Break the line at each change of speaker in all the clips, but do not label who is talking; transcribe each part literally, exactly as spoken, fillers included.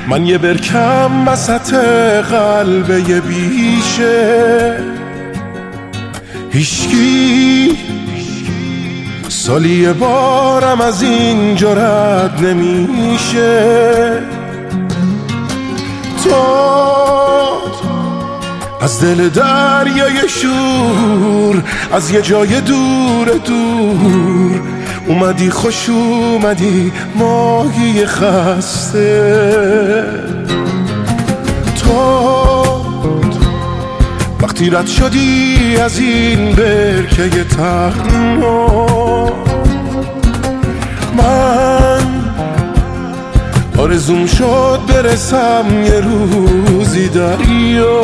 من یه برکم وسط قلب یه بیشه، هیچکی سالی یه بارم از اینجا رد نمیشه. تو از دل دریای شور، از یه جای دور دور اومدی، خوش اومدی ماهی خسته. تو وقتی رد شدی از این برکه تنها، من آرزوم شد برسم یه روزی دریا.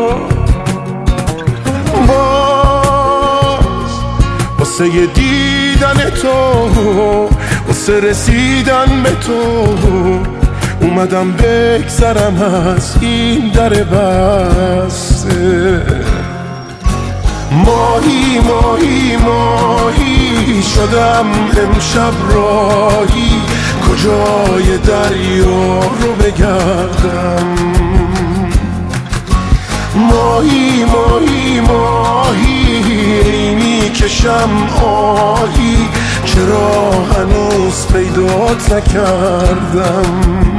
باز واسه یه دیدن تو، واسه رسیدن به تو اومدم بگذرم از این در بسته. ماهی ماهی ماهی شدم امشب راهی، کجای دریا رو بگردم. ماهی ماهی ماهی میکشم آهی، چرا هنوز پیدات نکردم.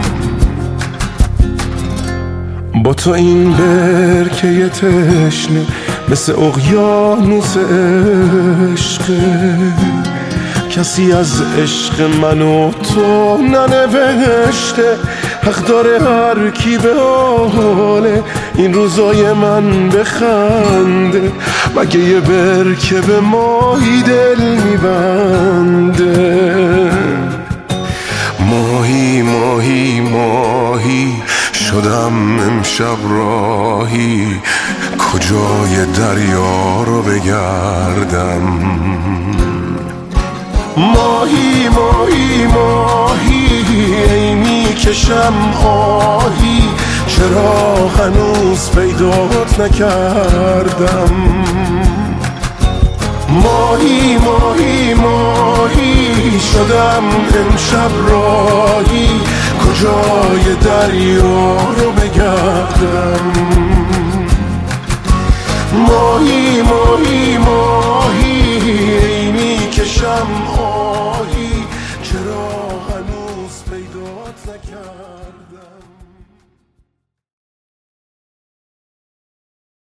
با تو این برکه تشنه مثل اقیانوس عشقه، کسی از عشق من و تو ننوشته. حق داره هر کی به حال این روزای من بخنده، مگه یه برکه به ماهی دل میبنده. ماهی ماهی ماهی شدم امشب راهی، کجای دریا رو بگردم. ماهی ماهی ماهی ای میکشم آهی، چرا هنوز پیدات نکردم. ماهی ماهی ماهی شدم امشب راهی، کجای دریا رو بگردم. ماهی ماهی ماهی میکشم